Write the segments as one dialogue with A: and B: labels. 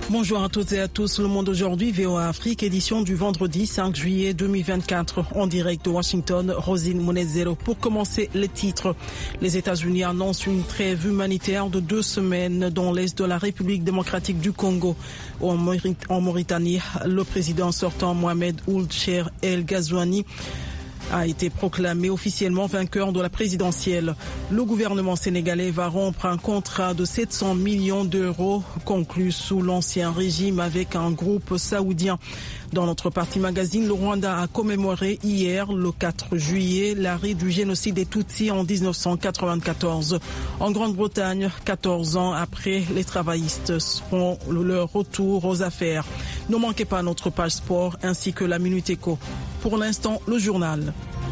A: Bonjour à toutes et à tous. Le Monde aujourd'hui, VOA Afrique, édition du vendredi 5 juillet 2024. En direct de Washington, Rosine Monezero. Pour commencer, les titres. Les États-Unis annoncent une trêve humanitaire de 2 semaines dans l'est de la République démocratique du Congo. En Mauritanie, le président sortant Mohamed Ould Cheikh El Ghazouani a été proclamé officiellement vainqueur de la présidentielle. Le gouvernement sénégalais va rompre un contrat de 700 millions d'euros conclu sous l'ancien régime avec un groupe saoudien. Dans notre partie magazine, le Rwanda a commémoré hier, le 4 juillet, l'arrêt du génocide des Tutsis en 1994. En Grande-Bretagne, 14 ans après, les travaillistes font leur retour aux affaires. Ne manquez pas notre page sport ainsi que la Minute Éco. Pour l'instant, le journal.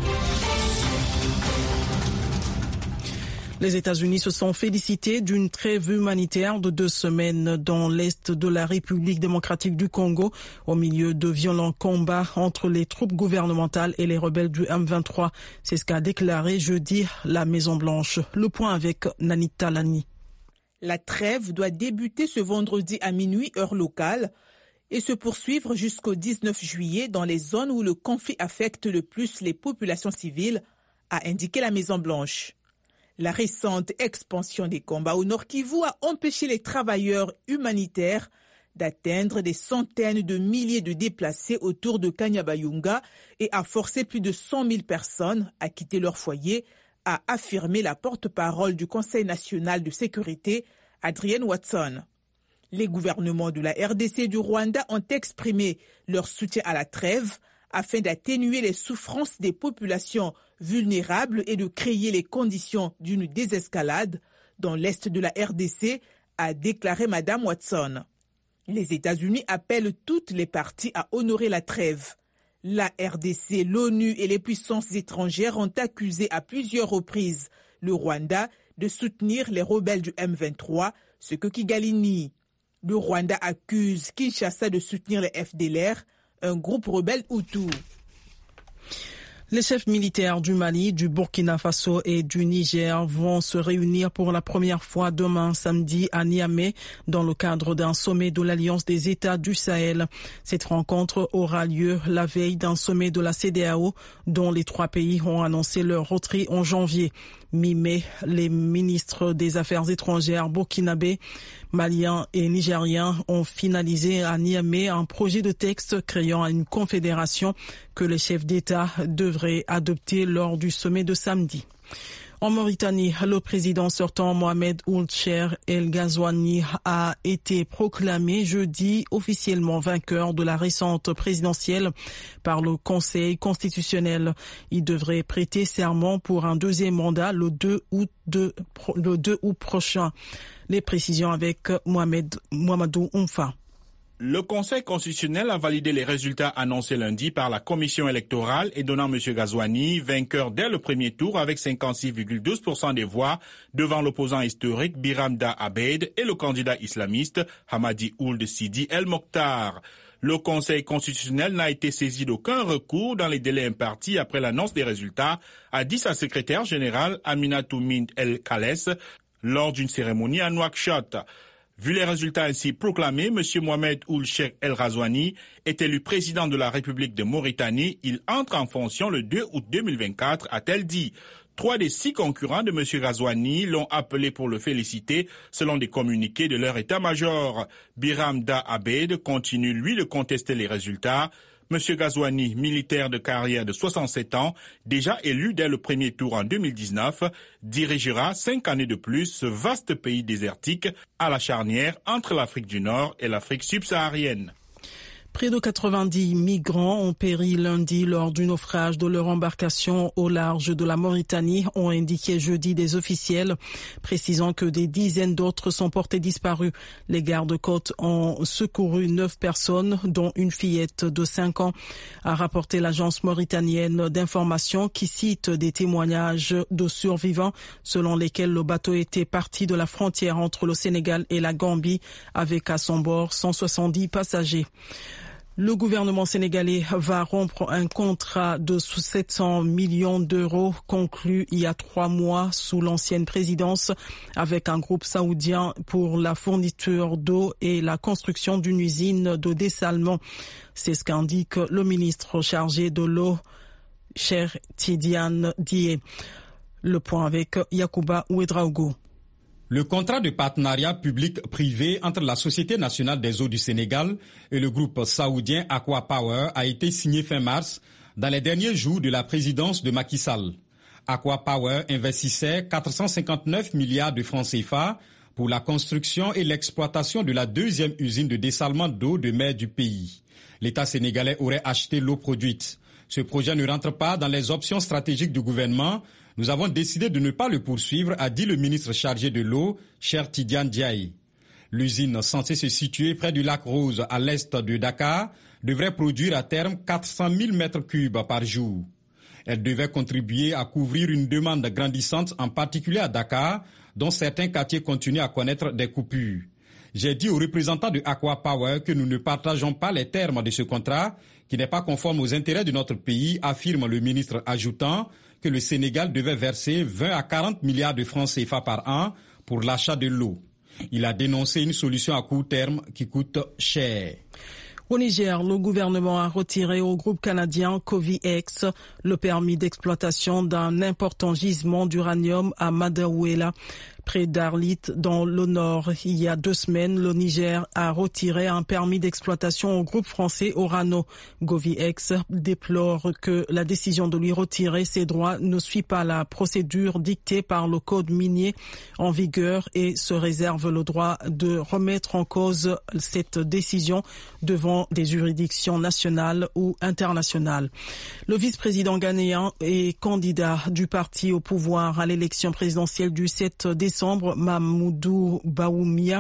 A: Les États-Unis se sont félicités d'une trêve humanitaire de 2 semaines dans l'est de la République démocratique du Congo, au milieu de violents combats entre les troupes gouvernementales et les rebelles du M23. C'est ce qu'a déclaré jeudi la Maison-Blanche. Le point avec Nani Talani.
B: La trêve doit débuter ce vendredi à minuit heure locale et se poursuivre jusqu'au 19 juillet dans les zones où le conflit affecte le plus les populations civiles, a indiqué la Maison-Blanche. La récente expansion des combats au Nord Kivu a empêché les travailleurs humanitaires d'atteindre des centaines de milliers de déplacés autour de Kanyabayonga et a forcé plus de 100 000 personnes à quitter leur foyer, a affirmé la porte-parole du Conseil national de sécurité, Adrienne Watson. Les gouvernements de la RDC et du Rwanda ont exprimé leur soutien à la trêve afin d'atténuer les souffrances des populations vulnérables et de créer les conditions d'une désescalade dans l'est de la RDC, a déclaré Mme Watson. Les États-Unis appellent toutes les parties à honorer la trêve. La RDC, l'ONU et les puissances étrangères ont accusé à plusieurs reprises le Rwanda de soutenir les rebelles du M23, ce que Kigali nie. Le Rwanda accuse Kinshasa de soutenir les FDLR, un groupe rebelle Hutu.
A: Les chefs militaires du Mali, du Burkina Faso et du Niger vont se réunir pour la première fois demain samedi à Niamey dans le cadre d'un sommet de l'Alliance des États du Sahel. Cette rencontre aura lieu la veille d'un sommet de la CEDEAO dont les 3 pays ont annoncé leur retrait en janvier. Mi-mai, les ministres des Affaires étrangères burkinabés, maliens et nigériens ont finalisé à Niamey un projet de texte créant une confédération que les chefs d'État devraient adopter lors du sommet de samedi. En Mauritanie, le président sortant Mohamed Ould Cheikh El Ghazouani a été proclamé jeudi officiellement vainqueur de la récente présidentielle par le Conseil constitutionnel. Il devrait prêter serment pour un 2e mandat le 2 août prochain. Les précisions avec Mohamedou Oumfa.
C: Le Conseil constitutionnel a validé les résultats annoncés lundi par la commission électorale et donnant M. Ghazouani vainqueur dès le premier tour avec 56,12% des voix devant l'opposant historique Biram Da Abeid et le candidat islamiste Hamadi Ould Sidi El Mokhtar. Le Conseil constitutionnel n'a été saisi d'aucun recours dans les délais impartis après l'annonce des résultats, a dit sa secrétaire générale Aminatou Mind El Khalès lors d'une cérémonie à Nouakchott. Vu les résultats ainsi proclamés, M. Mohamed Ould Cheikh El Ghazouani est élu président de la République de Mauritanie. Il entre en fonction le 2 août 2024, a-t-elle dit. 3 des 6 concurrents de M. Ghazouani l'ont appelé pour le féliciter, selon des communiqués de leur état-major. Biram Da Abeid continue, lui, de contester les résultats. M. Ghazouani, militaire de carrière de 67 ans, déjà élu dès le premier tour en 2019, dirigera 5 années de plus ce vaste pays désertique à la charnière entre l'Afrique du Nord et l'Afrique subsaharienne.
A: Près de 90 migrants ont péri lundi lors du naufrage de leur embarcation au large de la Mauritanie, ont indiqué jeudi des officiels, précisant que des dizaines d'autres sont portés disparus. Les gardes-côtes ont secouru 9 personnes, dont une fillette de 5 ans, a rapporté l'agence mauritanienne d'information qui cite des témoignages de survivants selon lesquels le bateau était parti de la frontière entre le Sénégal et la Gambie avec à son bord 170 passagers. Le gouvernement sénégalais va rompre un contrat de 700 millions d'euros conclu il y a 3 mois sous l'ancienne présidence avec un groupe saoudien pour la fourniture d'eau et la construction d'une usine de dessalement. C'est ce qu'indique le ministre chargé de l'eau, Cheikh Tidiane Dièye. Le point avec Yacouba Ouedraogo.
D: Le contrat de partenariat public-privé entre la Société nationale des eaux du Sénégal et le groupe saoudien Aqua Power a été signé fin mars, dans les derniers jours de la présidence de Macky Sall. Aqua Power investissait 459 milliards de francs CFA pour la construction et l'exploitation de la deuxième usine de dessalement d'eau de mer du pays. L'État sénégalais aurait acheté l'eau produite. Ce projet ne rentre pas dans les options stratégiques du gouvernement. Nous avons décidé de ne pas le poursuivre, a dit le ministre chargé de l'eau, Cheikh Tidiane Dièye. L'usine, censée se situer près du lac Rose à l'est de Dakar, devrait produire à terme 400 000 mètres cubes par jour. Elle devait contribuer à couvrir une demande grandissante, en particulier à Dakar, dont certains quartiers continuent à connaître des coupures. J'ai dit aux représentants de Aqua Power que nous ne partageons pas les termes de ce contrat, qui n'est pas conforme aux intérêts de notre pays, affirme le ministre, ajoutant que le Sénégal devait verser 20 à 40 milliards de francs CFA par an pour l'achat de l'eau. Il a dénoncé une solution à court terme qui coûte cher.
A: Au Niger, le gouvernement a retiré au groupe canadien Covix le permis d'exploitation d'un important gisement d'uranium à Madaouela, près d'Arlit, dans le nord. Il y a 2 semaines, le Niger a retiré un permis d'exploitation au groupe français Orano. Covix déplore que la décision de lui retirer ses droits ne suit pas la procédure dictée par le code minier en vigueur et se réserve le droit de remettre en cause cette décision devant des juridictions nationales ou internationales. Le vice-président ghanéen et candidat du parti au pouvoir à l'élection présidentielle du 7 décembre, Mamoudou Baoumia,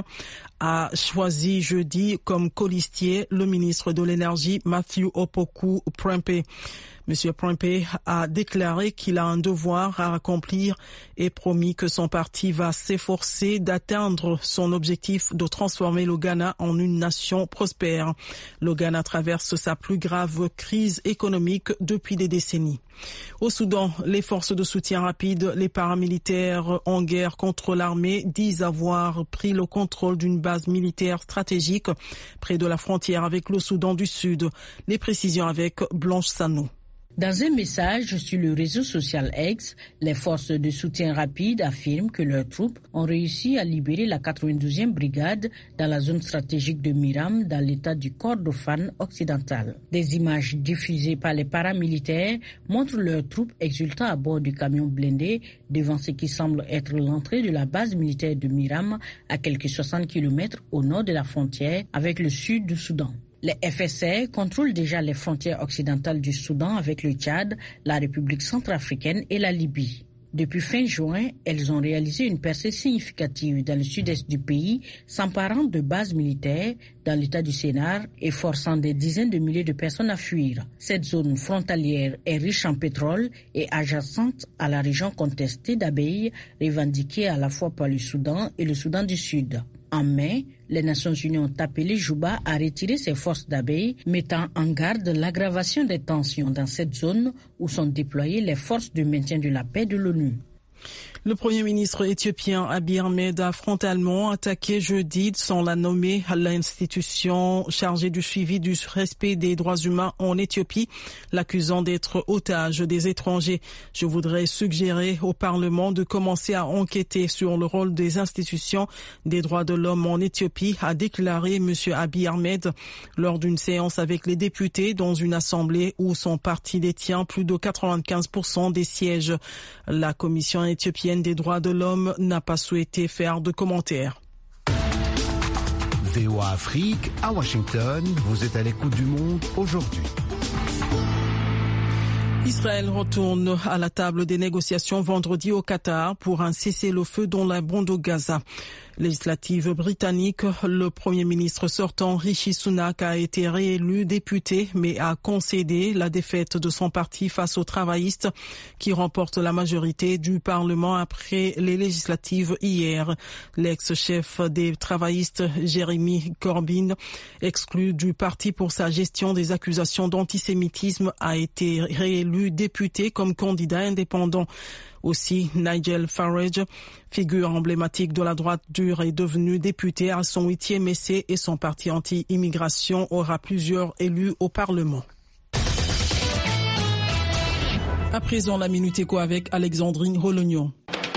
A: a choisi jeudi comme colistier le ministre de l'Énergie Matthew Opoku Prempeh. Monsieur Prempeh a déclaré qu'il a un devoir à accomplir et promis que son parti va s'efforcer d'atteindre son objectif de transformer le Ghana en une nation prospère. Le Ghana traverse sa plus grave crise économique depuis des décennies. Au Soudan, les forces de soutien rapide, les paramilitaires en guerre contre l'armée, disent avoir pris le contrôle d'une base militaire stratégique près de la frontière avec le Soudan du Sud. Les précisions avec Blanche Sano.
E: Dans un message sur le réseau social X, les forces de soutien rapide affirment que leurs troupes ont réussi à libérer la 92e brigade dans la zone stratégique de Miram, dans l'état du Kordofan occidental. Des images diffusées par les paramilitaires montrent leurs troupes exultant à bord du camion blindé devant ce qui semble être l'entrée de la base militaire de Miram, à quelques 60 km au nord de la frontière avec le sud du Soudan. Les FSR contrôlent déjà les frontières occidentales du Soudan avec le Tchad, la République centrafricaine et la Libye. Depuis fin juin, elles ont réalisé une percée significative dans le sud-est du pays, s'emparant de bases militaires dans l'état du Sénar et forçant des dizaines de milliers de personnes à fuir. Cette zone frontalière est riche en pétrole et adjacente à la région contestée d'Abeille, revendiquée à la fois par le Soudan et le Soudan du Sud. En mai, les Nations Unies ont appelé Juba à retirer ses forces d'Abeille, mettant en garde l'aggravation des tensions dans cette zone où sont déployées les forces de maintien de la paix de l'ONU.
A: Le Premier ministre éthiopien Abiy Ahmed a frontalement attaqué jeudi, sans la nommer, l'institution chargée du suivi du respect des droits humains en Éthiopie, l'accusant d'être otage des étrangers. Je voudrais suggérer au Parlement de commencer à enquêter sur le rôle des institutions des droits de l'homme en Éthiopie, a déclaré M. Abiy Ahmed lors d'une séance avec les députés dans une assemblée où son parti détient plus de 95% des sièges. La commission éthiopienne des droits de l'homme n'a pas souhaité faire de commentaires.
F: VOA Afrique, à Washington, vous êtes à l'écoute du monde aujourd'hui.
A: Israël retourne à la table des négociations vendredi au Qatar pour un cessez-le-feu dans la bande de Gaza. Législative britannique, le Premier ministre sortant Rishi Sunak a été réélu député mais a concédé la défaite de son parti face aux travaillistes qui remportent la majorité du Parlement après les législatives hier. L'ex-chef des travaillistes Jeremy Corbyn, exclu du parti pour sa gestion des accusations d'antisémitisme, a été réélu député comme candidat indépendant. Aussi, Nigel Farage, figure emblématique de la droite dure, est devenu député à son 8e essai et son parti anti-immigration aura plusieurs élus au Parlement. À présent, la Minute Éco avec Alexandrine Rolognon.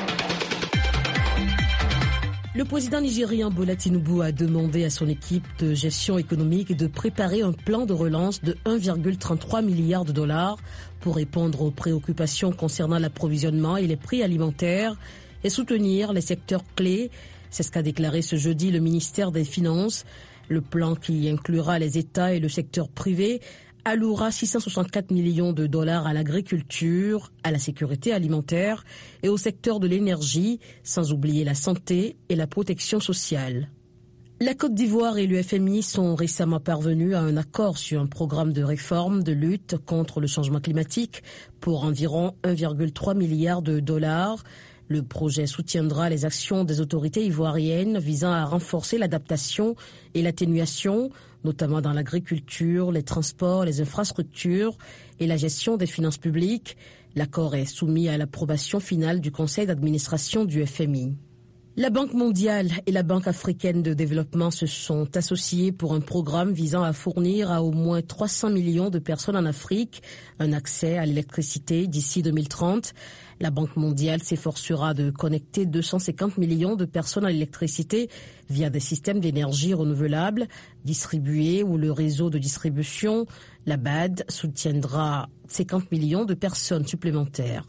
G: Le président nigérien Bola Tinubu a demandé à son équipe de gestion économique de préparer un plan de relance de 1,33 milliard de dollars pour répondre aux préoccupations concernant l'approvisionnement et les prix alimentaires et soutenir les secteurs clés. C'est ce qu'a déclaré ce jeudi le ministère des Finances. Le plan, qui inclura les États et le secteur privé, allouera 664 millions de dollars à l'agriculture, à la sécurité alimentaire et au secteur de l'énergie, sans oublier la santé et la protection sociale. La Côte d'Ivoire et le FMI sont récemment parvenus à un accord sur un programme de réforme de lutte contre le changement climatique pour environ 1,3 milliard de dollars. Le projet soutiendra les actions des autorités ivoiriennes visant à renforcer l'adaptation et l'atténuation, notamment dans l'agriculture, les transports, les infrastructures et la gestion des finances publiques. L'accord est soumis à l'approbation finale du conseil d'administration du FMI. La Banque mondiale et la Banque africaine de développement se sont associées pour un programme visant à fournir à au moins 300 millions de personnes en Afrique un accès à l'électricité d'ici 2030. La Banque mondiale s'efforcera de connecter 250 millions de personnes à l'électricité via des systèmes d'énergie renouvelable distribués ou le réseau de distribution. La BAD soutiendra 50 millions de personnes supplémentaires.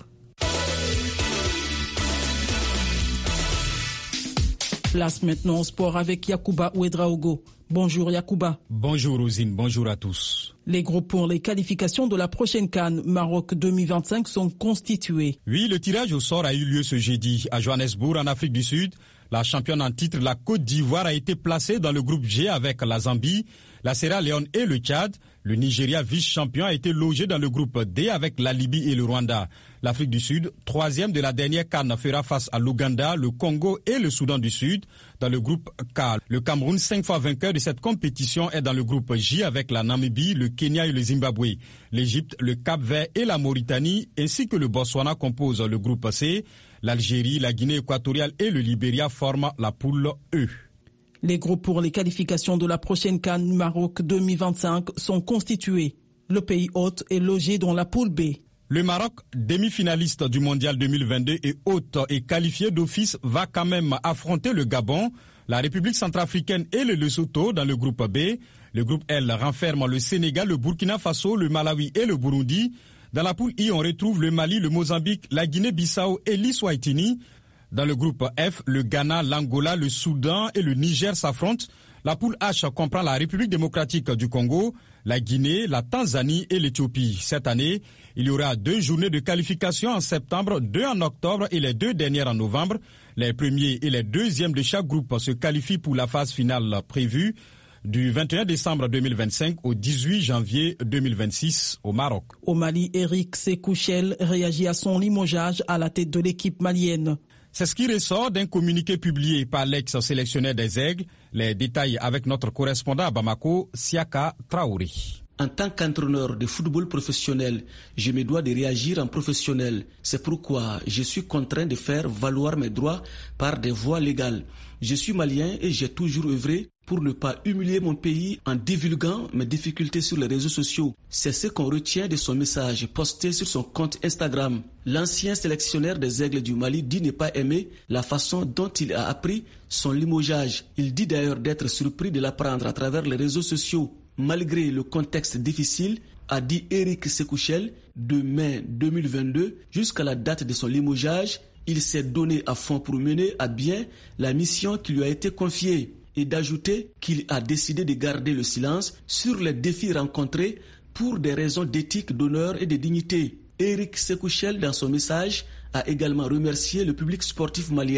A: Place maintenant au sport avec Yacouba Ouedraogo. Bonjour Yacouba.
D: Bonjour Rosine, bonjour à tous.
A: Les groupes pour les qualifications de la prochaine CAN Maroc 2025 sont constitués.
D: Oui, le tirage au sort a eu lieu ce jeudi à Johannesburg en Afrique du Sud. La championne en titre, la Côte d'Ivoire, a été placée dans le groupe G avec la Zambie, la Sierra Leone et le Tchad. Le Nigeria, vice-champion, a été logé dans le groupe D avec la Libye et le Rwanda. L'Afrique du Sud, troisième de la dernière CAN, fera face à l'Ouganda, le Congo et le Soudan du Sud dans le groupe K. Le Cameroun, 5 fois vainqueur de cette compétition, est dans le groupe J avec la Namibie, le Kenya et le Zimbabwe. L'Égypte, le Cap-Vert et la Mauritanie, ainsi que le Botswana composent le groupe C. L'Algérie, la Guinée équatoriale et le Libéria forment la poule E.
A: Les groupes pour les qualifications de la prochaine CAN Maroc 2025 sont constitués. Le pays hôte est logé dans la poule B.
D: Le Maroc, demi-finaliste du Mondial 2022 et hôte et qualifié d'office, va quand même affronter le Gabon, la République centrafricaine et le Lesotho dans le groupe B. Le groupe L renferme le Sénégal, le Burkina Faso, le Malawi et le Burundi. Dans la poule I, on retrouve le Mali, le Mozambique, la Guinée-Bissau et l'Eswatini. Dans le groupe F, le Ghana, l'Angola, le Soudan et le Niger s'affrontent. La poule H comprend la République démocratique du Congo, la Guinée, la Tanzanie et l'Éthiopie. Cette année, il y aura 2 journées de qualification en septembre, 2 en octobre et les 2 dernières en novembre. Les premiers et les deuxièmes de chaque groupe se qualifient pour la phase finale prévue du 21 décembre 2025 au 18 janvier 2026 au Maroc.
A: Au Mali, Eric Sekouchel réagit à son limogeage à la tête de l'équipe malienne.
D: C'est ce qui ressort d'un communiqué publié par l'ex-sélectionneur des Aigles. Les détails avec notre correspondant à Bamako, Siaka Traoré.
H: En tant qu'entraîneur de football professionnel, je me dois de réagir en professionnel. C'est pourquoi je suis contraint de faire valoir mes droits par des voies légales. Je suis malien et j'ai toujours œuvré pour ne pas humilier mon pays en divulguant mes difficultés sur les réseaux sociaux. C'est ce qu'on retient de son message posté sur son compte Instagram. L'ancien sélectionneur des Aigles du Mali dit ne pas aimer la façon dont il a appris son limogeage. Il dit d'ailleurs d'être surpris de l'apprendre à travers les réseaux sociaux. Malgré le contexte difficile, a dit Eric Sekouchel, de mai 2022 jusqu'à la date de son limogeage, il s'est donné à fond pour mener à bien la mission qui lui a été confiée et d'ajouter qu'il a décidé de garder le silence sur les défis rencontrés pour des raisons d'éthique, d'honneur et de dignité. Eric Sekouchel, dans son message, a également remercié le public sportif malien.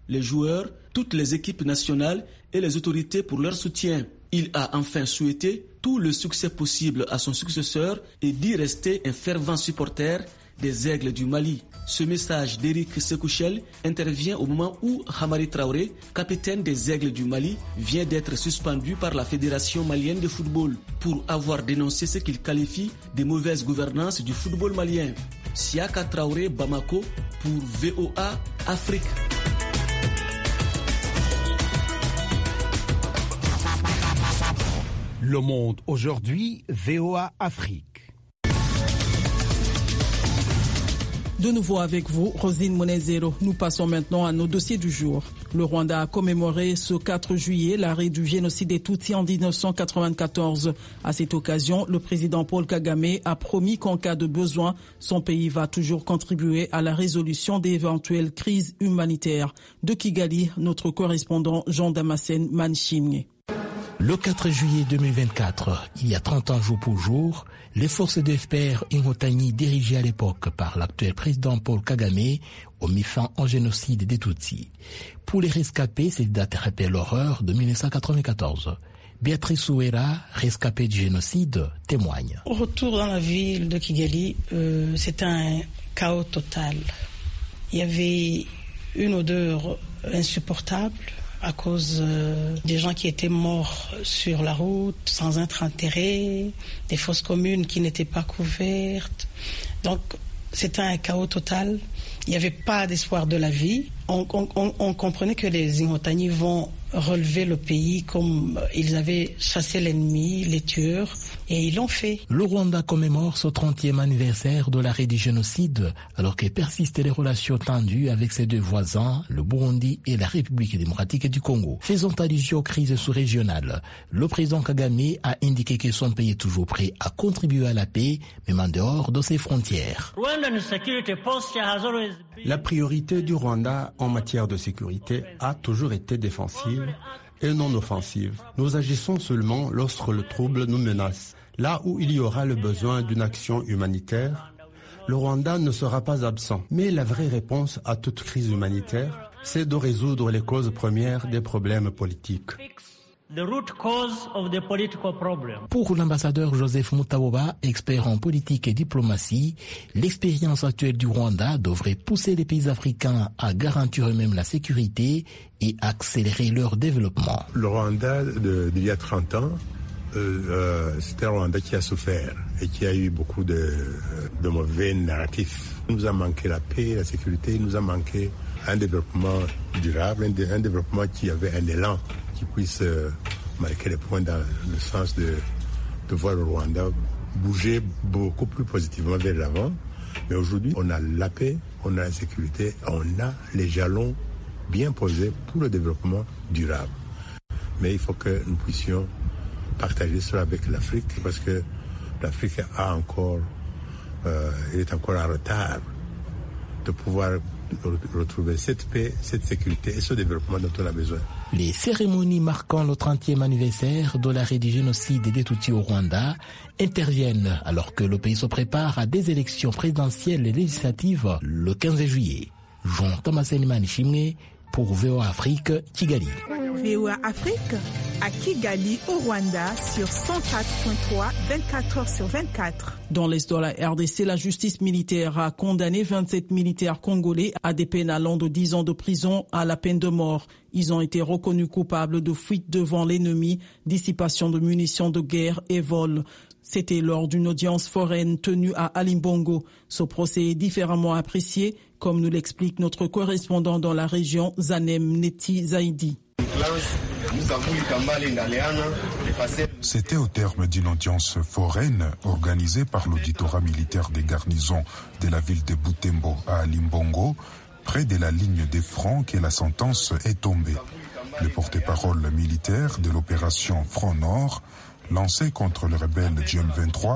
H: les joueurs, toutes les équipes nationales et les autorités pour leur soutien. Il a enfin souhaité tout le succès possible à son successeur et d'y rester un fervent supporter des Aigles du Mali. Ce message d'Éric Sekouchel intervient au moment où Hamari Traoré, capitaine des Aigles du Mali, vient d'être suspendu par la Fédération malienne de football pour avoir dénoncé ce qu'il qualifie de mauvaise gouvernance du football malien. Siaka Traoré, Bamako, pour VOA Afrique.
F: Le Monde aujourd'hui, VOA Afrique.
A: De nouveau avec vous, Rosine Monezero. Nous passons maintenant à nos dossiers du jour. Le Rwanda a commémoré ce 4 juillet l'arrêt du génocide des Tutsis en 1994. À cette occasion, le président Paul Kagame a promis qu'en cas de besoin, son pays va toujours contribuer à la résolution d'éventuelles crises humanitaires. De Kigali, notre correspondant Jean-Damascène Manchimé.
I: Le 4 juillet 2024, il y a 30 ans jour pour jour, les forces de FPR Inkotanyi dirigées à l'époque par l'actuel président Paul Kagame ont mis fin au génocide des Tutsis. Pour les rescapés, cette date rappelle l'horreur de 1994. Béatrice Souera, rescapée du génocide, témoigne.
J: Au retour dans la ville de Kigali, c'était un chaos total. Il y avait une odeur insupportable à cause des gens qui étaient morts sur la route, sans être enterrés, des fosses communes qui n'étaient pas couvertes. Donc, c'était un chaos total. Il n'y avait pas d'espoir de la vie. On comprenait que les Inkotanyi vont relever le pays comme ils avaient chassé l'ennemi, les tueurs, et ils l'ont fait.
I: Le Rwanda commémore ce 30e anniversaire de l'arrêt du génocide, alors que persistent les relations tendues avec ses deux voisins, le Burundi et la République démocratique du Congo. Faisant allusion aux crises sous-régionales, le président Kagame a indiqué que son pays est toujours prêt à contribuer à la paix, même en dehors de ses frontières.
K: La priorité du Rwanda en matière de sécurité a toujours été défensive et non offensive. Nous agissons seulement lorsque le trouble nous menace. Là où il y aura le besoin d'une action humanitaire, le Rwanda ne sera pas absent. Mais la vraie réponse à toute crise humanitaire, c'est de résoudre les causes premières des problèmes politiques.
I: Pour l'ambassadeur Joseph Mutaboba, expert en politique et diplomatie, l'expérience actuelle du Rwanda devrait pousser les pays africains à garantir eux-mêmes la sécurité et accélérer leur développement.
L: Le Rwanda d'il y a 30 ans, c'était un Rwanda qui a souffert et qui a eu beaucoup de mauvais narratifs. Il nous a manqué la paix, la sécurité, il nous a manqué un développement durable, un développement qui avait un élan qui puisse marquer les points dans le sens de voir le Rwanda bouger beaucoup plus positivement vers l'avant. Mais aujourd'hui, on a la paix, on a la sécurité, on a les jalons bien posés pour le développement durable. Mais il faut que nous puissions partager cela avec l'Afrique, parce que l'Afrique est encore en retard de pouvoir retrouver cette paix, cette sécurité et ce développement dont on a besoin.
I: Les cérémonies marquant le 30e anniversaire de l'arrêt du génocide des Tutsis au Rwanda interviennent alors que le pays se prépare à des élections présidentielles et législatives le 15 juillet. Jean-Damascène Manchimé pour VOA Afrique, Kigali.
B: VOA Afrique à Kigali, au Rwanda, sur 104.3, 24 heures sur 24.
A: Dans l'est de la RDC, la justice militaire a condamné 27 militaires congolais à des peines allant de 10 ans de prison à la peine de mort. Ils ont été reconnus coupables de fuite devant l'ennemi, dissipation de munitions de guerre et vol. C'était lors d'une audience foraine tenue à Alimbongo. Ce procès est différemment apprécié, comme nous l'explique notre correspondant dans la région, Zanem Neti Zaidi.
M: C'était au terme d'une audience foraine organisée par l'auditorat militaire des garnisons de la ville de Butembo à Alimbongo, près de la ligne des fronts, que la sentence est tombée. Le porte-parole militaire de l'opération Front Nord, lancée contre le rebelle GM23,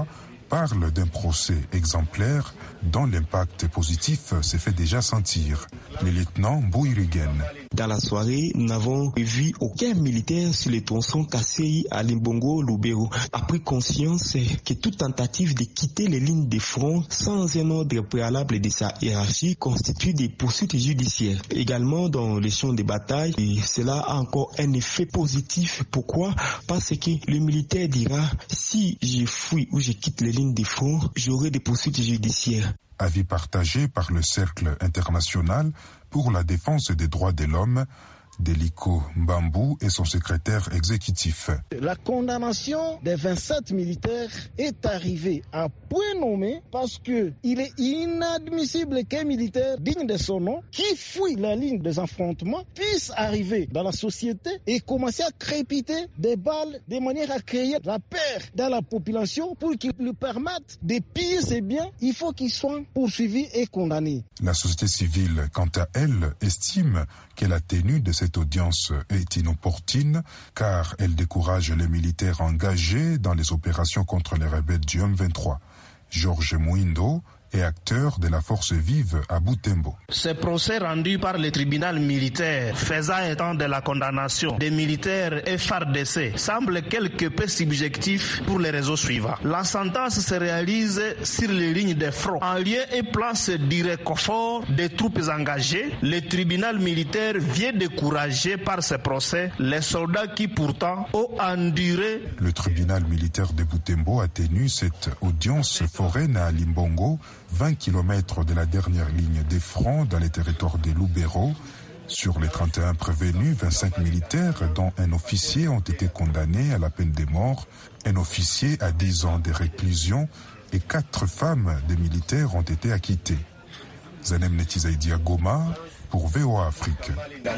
M: parle d'un procès exemplaire dont l'impact positif s'est fait déjà sentir. Le lieutenant Bouyrigen.
N: Dans la soirée, nous n'avons vu aucun militaire sur les tronçons Kasséi à Limbongo-Lubero a pris conscience que toute tentative de quitter les lignes de front sans un ordre préalable de sa hiérarchie constitue des poursuites judiciaires. Également dans les champs de bataille, et cela a encore un effet positif. Pourquoi? Parce que le militaire dira si je fuis ou je quitte les lignes de front, j'aurai des poursuites judiciaires.
M: Avis partagé par le Cercle international pour la défense des droits de l'homme, Deliko Mbambu et son secrétaire exécutif.
O: La condamnation des 27 militaires est arrivée à point nommé parce que il est inadmissible qu'un militaire digne de son nom, qui fuit la ligne des affrontements, puisse arriver dans la société et commencer à crépiter des balles de manière à créer la peur dans la population pour qu'il lui permette de piller ses biens. Il faut qu'il soit poursuivi et condamné.
M: La société civile, quant à elle, estime que la tenue de cette audience est inopportune car elle décourage les militaires engagés dans les opérations contre les rebelles du M23. Georges Mouindo est acteur de la force vive à Butembo.
P: Ce procès rendu par le tribunal militaire faisant état de la condamnation des militaires FARDC semble quelque peu subjectif pour les raisons suivantes. La sentence se réalise sur les lignes de front. En lieu et place du réconfort des troupes engagées, le tribunal militaire vient décourager par ce procès les soldats qui pourtant ont enduré.
M: Le tribunal militaire de Butembo a tenu cette audience foraine à Limbongo, 20 km de la dernière ligne des fronts dans les territoires de Lubero. Sur les 31 prévenus, 25 militaires, dont un officier, ont été condamnés à la peine de mort. Un officier à 10 ans de réclusion et 4 femmes de militaires ont été acquittées. Zanem Netizaidi à Goma pour VOA Afrique.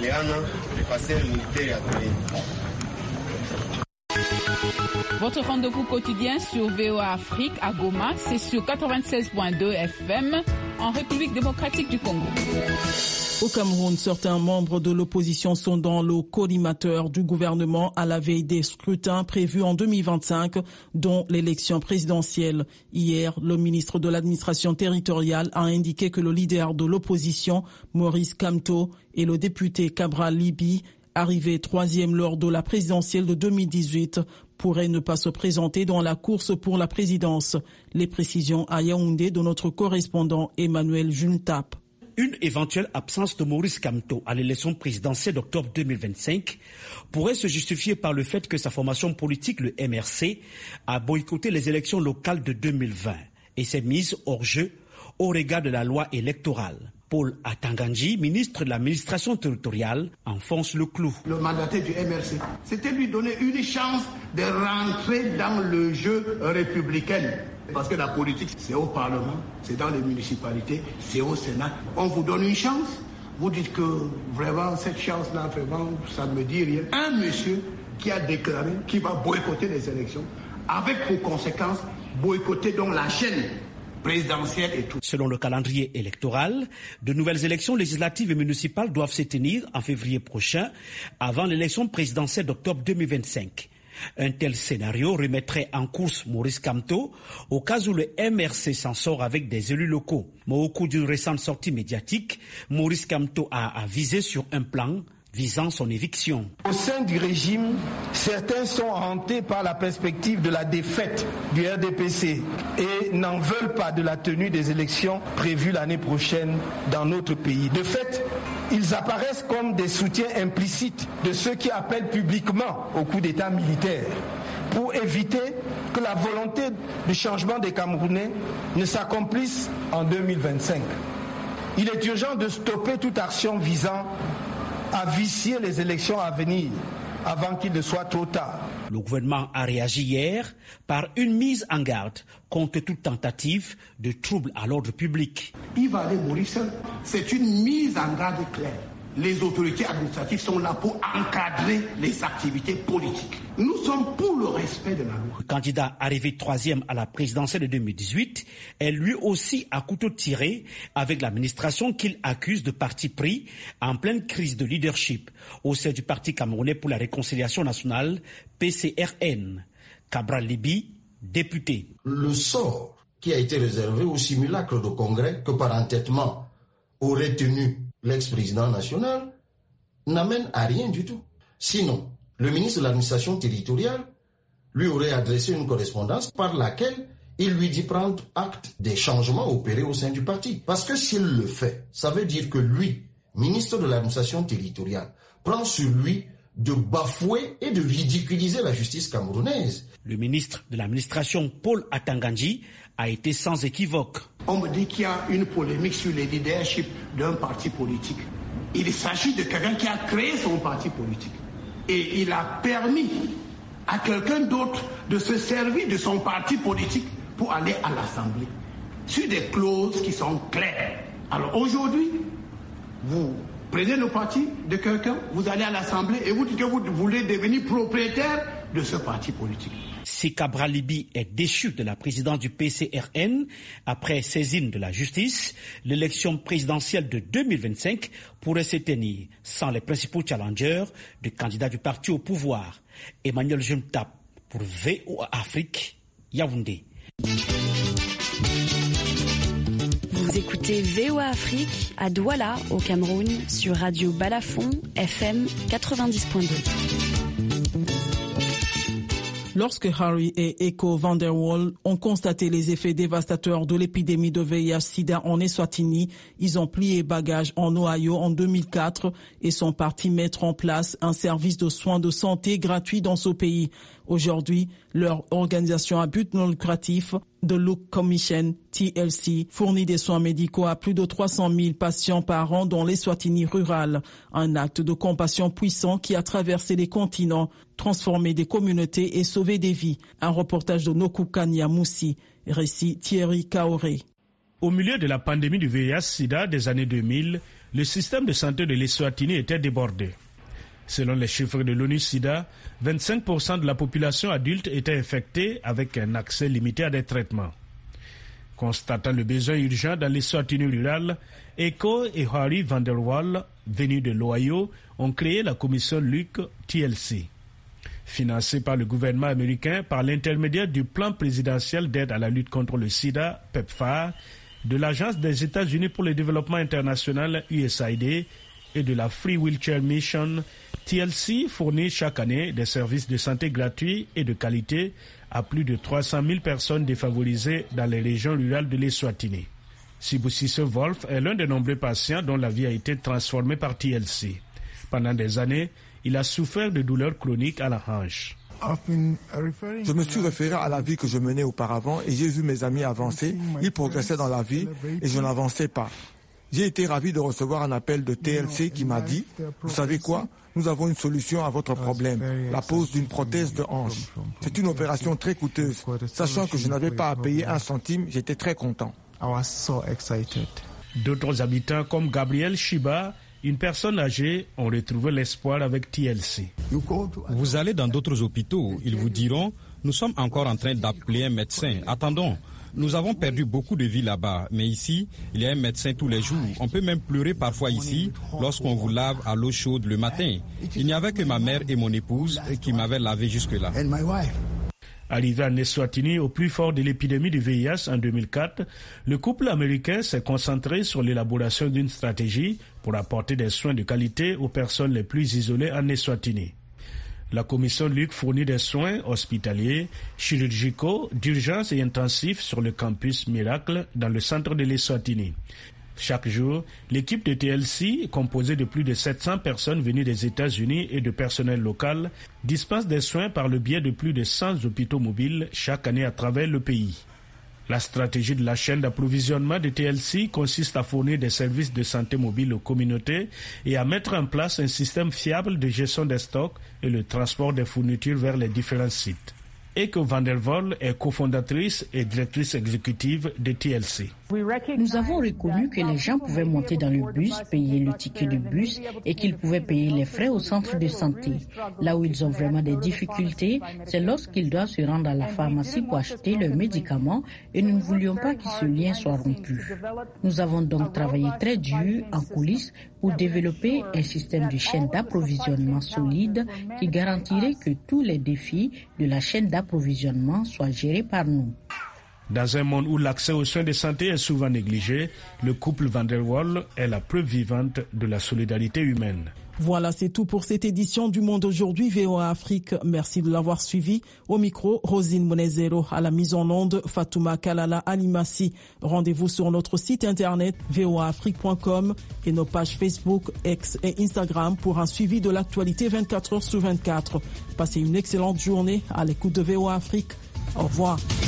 Q: Votre rendez-vous quotidien sur VOA Afrique à Goma, c'est sur 96.2 FM en République démocratique du Congo.
A: Au Cameroun, certains membres de l'opposition sont dans le collimateur du gouvernement à la veille des scrutins prévus en 2025, dont l'élection présidentielle. Hier, le ministre de l'administration territoriale a indiqué que le leader de l'opposition, Maurice Kamto, et le député Cabral Libi, arrivé 3e lors de la présidentielle de 2018, pourrait ne pas se présenter dans la course pour la présidence. Les précisions à Yaoundé de notre correspondant Emmanuel Juntap.
R: Une éventuelle absence de Maurice Kamto à l'élection présidentielle d'octobre 2025 pourrait se justifier par le fait que sa formation politique, le MRC, a boycotté les élections locales de 2020 et s'est mise hors jeu au regard de la loi électorale. Paul Atanganji, ministre de l'administration territoriale, enfonce le clou.
S: Le mandataire du MRC, c'était lui donner une chance de rentrer dans le jeu républicain. Parce que la politique, c'est au Parlement, c'est dans les municipalités, c'est au Sénat. On vous donne une chance, vous dites que vraiment cette chance-là, vraiment, ça ne me dit rien. Un monsieur qui a déclaré qu'il va boycotter les élections, avec pour conséquence boycotter donc la chaîne présidentielle et tout.
R: Selon le calendrier électoral, de nouvelles élections législatives et municipales doivent se tenir en février prochain, avant l'élection présidentielle d'octobre 2025. Un tel scénario remettrait en course Maurice Kamto au cas où le MRC s'en sort avec des élus locaux. Mais au cours d'une récente sortie médiatique, Maurice Kamto a avisé sur un plan visant son éviction.
S: Au sein du régime, certains sont hantés par la perspective de la défaite du RDPC et n'en veulent pas de la tenue des élections prévues l'année prochaine dans notre pays. De fait, ils apparaissent comme des soutiens implicites de ceux qui appellent publiquement au coup d'État militaire pour éviter que la volonté de changement des Camerounais ne s'accomplisse en 2025. Il est urgent de stopper toute action visant à vicier les élections à venir avant qu'il ne soit trop tard.
R: Le gouvernement a réagi hier par une mise en garde contre toute tentative de trouble à l'ordre public.
S: Il va aller mourir seul. C'est une mise en garde claire. Les autorités administratives sont là pour encadrer les activités politiques. Nous sommes pour le respect de la loi.
R: Le candidat arrivé 3e à la présidentielle de 2018 est lui aussi à couteau tiré avec l'administration qu'il accuse de parti pris en pleine crise de leadership au sein du Parti camerounais pour la réconciliation nationale, PCRN. Cabral Libi député.
T: Le sort qui a été réservé au simulacre de congrès que par entêtement aurait tenu l'ex-président national n'amène à rien du tout. Sinon, le ministre de l'administration territoriale lui aurait adressé une correspondance par laquelle il lui dit prendre acte des changements opérés au sein du parti. Parce que s'il le fait, ça veut dire que lui, ministre de l'administration territoriale, prend sur lui de bafouer et de ridiculiser la justice camerounaise.
R: Le ministre de l'administration, Paul Atangandji, a été sans équivoque.
U: On me dit qu'il y a une polémique sur le leadership d'un parti politique. Il s'agit de quelqu'un qui a créé son parti politique. Et il a permis à quelqu'un d'autre de se servir de son parti politique pour aller à l'Assemblée, sur des clauses qui sont claires. Alors aujourd'hui, vous prenez le parti de quelqu'un, vous allez à l'Assemblée et vous dites que vous voulez devenir propriétaire de ce parti politique.
R: Si Cabra Libi est déchu de la présidence du PCRN après saisine de la justice, l'élection présidentielle de 2025 pourrait se tenir sans les principaux challengers de candidats du parti au pouvoir. Emmanuel Jumtap pour VOA Afrique, Yaoundé.
V: Vous écoutez VOA Afrique à Douala au Cameroun sur Radio Balafon FM 90.2.
A: Lorsque Harry et Echo van der Waal ont constaté les effets dévastateurs de l'épidémie de VIH-Sida en Eswatini, ils ont plié bagages en Ohio en 2004 et sont partis mettre en place un service de soins de santé gratuit dans ce pays. Aujourd'hui, leur organisation à but non lucratif, The Look Commission, TLC, fournit des soins médicaux à plus de 300 000 patients par an dans l'Eswatini rural. Un acte de compassion puissant qui a traversé les continents, transformé des communautés et sauvé des vies. Un reportage de Nokukania Moussi, récit Thierry Kaoré.
W: Au milieu de la pandémie du VIH-Sida des années 2000, le système de santé de l'Eswatini était débordé. Selon les chiffres de l'ONU-SIDA, 25% de la population adulte était infectée avec un accès limité à des traitements. Constatant le besoin urgent dans l'Eswatini rural, Echo et Harry van der Waal, venus de l'Ohio, ont créé la commission LUC TLC. Financée par le gouvernement américain par l'intermédiaire du plan présidentiel d'aide à la lutte contre le sida, PEPFAR, de l'Agence des États-Unis pour le développement international USAID et de la Free Wheelchair Mission, TLC fournit chaque année des services de santé gratuits et de qualité à plus de 300 000 personnes défavorisées dans les régions rurales de l'Eswatini. Sibusise Wolf est l'un des nombreux patients dont la vie a été transformée par TLC. Pendant des années, il a souffert de douleurs chroniques à la hanche.
X: Je me suis référé à la vie que je menais auparavant et j'ai vu mes amis avancer. Ils progressaient dans la vie et je n'avançais pas. J'ai été ravi de recevoir un appel de TLC qui m'a dit « Vous savez quoi ? Nous avons une solution à votre problème, la pose d'une prothèse de hanche. C'est une opération très coûteuse. Sachant que je n'avais pas à payer un centime, j'étais très content. »
W: D'autres habitants comme Gabriel Shiba, une personne âgée, ont retrouvé l'espoir avec TLC.
D: Vous allez dans d'autres hôpitaux, ils vous diront « Nous sommes encore en train d'appeler un médecin, attendons. » Nous avons perdu beaucoup de vies là-bas, mais ici, il y a un médecin tous les jours. On peut même pleurer parfois ici lorsqu'on vous lave à l'eau chaude le matin. Il n'y avait que ma mère et mon épouse qui m'avaient lavé jusque-là.
W: Arrivé en Eswatini au plus fort de l'épidémie du VIH en 2004, le couple américain s'est concentré sur l'élaboration d'une stratégie pour apporter des soins de qualité aux personnes les plus isolées en Eswatini. La commission LUC fournit des soins hospitaliers, chirurgicaux, d'urgence et intensifs sur le campus Miracle dans le centre de l'Eswatini. Chaque jour, l'équipe de TLC, composée de plus de 700 personnes venues des États-Unis et de personnel local, dispense des soins par le biais de plus de 100 hôpitaux mobiles chaque année à travers le pays. La stratégie de la chaîne d'approvisionnement de TLC consiste à fournir des services de santé mobile aux communautés et à mettre en place un système fiable de gestion des stocks et le transport des fournitures vers les différents sites. Echo van der Waal est cofondatrice et directrice exécutive de TLC.
E: Nous avons reconnu que les gens pouvaient monter dans le bus, payer le ticket de bus et qu'ils pouvaient payer les frais au centre de santé. Là où ils ont vraiment des difficultés, c'est lorsqu'ils doivent se rendre à la pharmacie pour acheter leurs médicaments et nous ne voulions pas que ce lien soit rompu. Nous avons donc travaillé très dur en coulisses pour développer un système de chaîne d'approvisionnement solide qui garantirait que tous les défis de la chaîne d'approvisionnement d'approvisionnement soit géré par nous.
W: Dans un monde où l'accès aux soins de santé est souvent négligé, le couple Van der Waal est la preuve vivante de la solidarité humaine.
A: Voilà, c'est tout pour cette édition du Monde aujourd'hui, VOA Afrique. Merci de l'avoir suivi. Au micro, Rosine Monezero. À la mise en onde, Fatouma Kalala Animassi. Rendez-vous sur notre site internet voaafrique.com et nos pages Facebook, X et Instagram pour un suivi de l'actualité 24 heures sur 24. Passez une excellente journée à l'écoute de VOA Afrique. Au revoir.